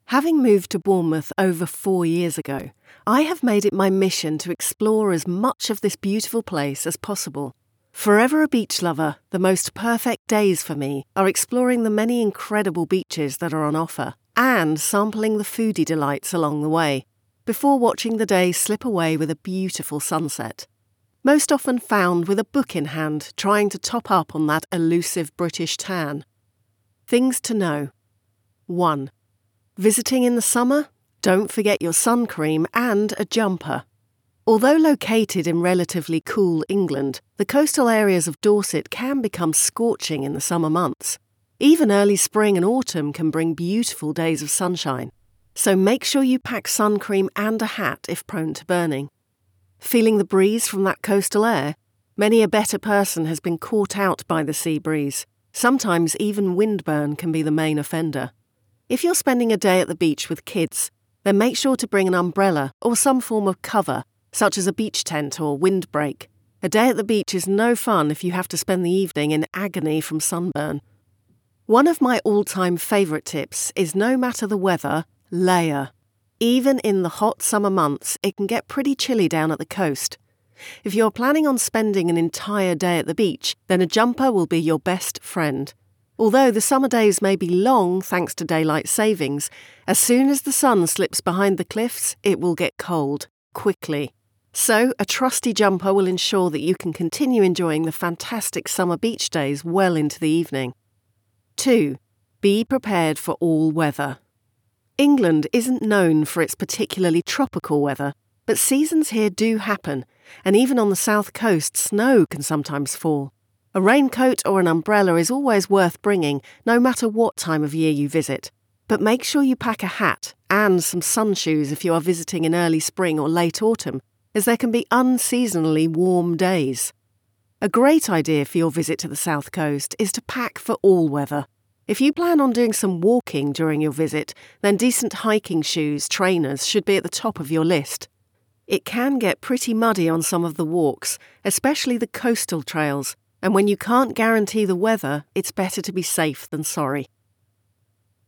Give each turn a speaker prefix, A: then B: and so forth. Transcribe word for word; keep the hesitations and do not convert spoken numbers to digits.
A: Having moved to Bournemouth over four years ago, I have made it my mission to explore as much of this beautiful place as possible. Forever a beach lover, the most perfect days for me are exploring the many incredible beaches that are on offer and sampling the foodie delights along the way, before watching the day slip away with a beautiful sunset. Most often found with a book in hand, trying to top up on that elusive British tan. Things to know. one. Visiting in the summer? Don't forget your sun cream and a jumper. Although located in relatively cool England, the coastal areas of Dorset can become scorching in the summer months. Even early spring and autumn can bring beautiful days of sunshine. So make sure you pack sun cream and a hat if prone to burning. Feeling the breeze from that coastal air? Many a better person has been caught out by the sea breeze. Sometimes even windburn can be the main offender. If you're spending a day at the beach with kids, then make sure to bring an umbrella or some form of cover, such as a beach tent or windbreak. A day at the beach is no fun if you have to spend the evening in agony from sunburn. One of my all-time favourite tips is no matter the weather, layer. Even in the hot summer months, it can get pretty chilly down at the coast. If you're planning on spending an entire day at the beach, then a jumper will be your best friend. Although the summer days may be long thanks to daylight savings, as soon as the sun slips behind the cliffs, it will get cold, quickly. So, a trusty jumper will ensure that you can continue enjoying the fantastic summer beach days well into the evening. two. Be prepared for all weather. England isn't known for its particularly tropical weather, but seasons here do happen, and even on the south coast, snow can sometimes fall. A raincoat or an umbrella is always worth bringing, no matter what time of year you visit. But make sure you pack a hat and some sun shoes if you are visiting in early spring or late autumn, as there can be unseasonally warm days. A great idea for your visit to the south coast is to pack for all weather. If you plan on doing some walking during your visit, then decent hiking shoes, trainers, should be at the top of your list. It can get pretty muddy on some of the walks, especially the coastal trails, and when you can't guarantee the weather, it's better to be safe than sorry.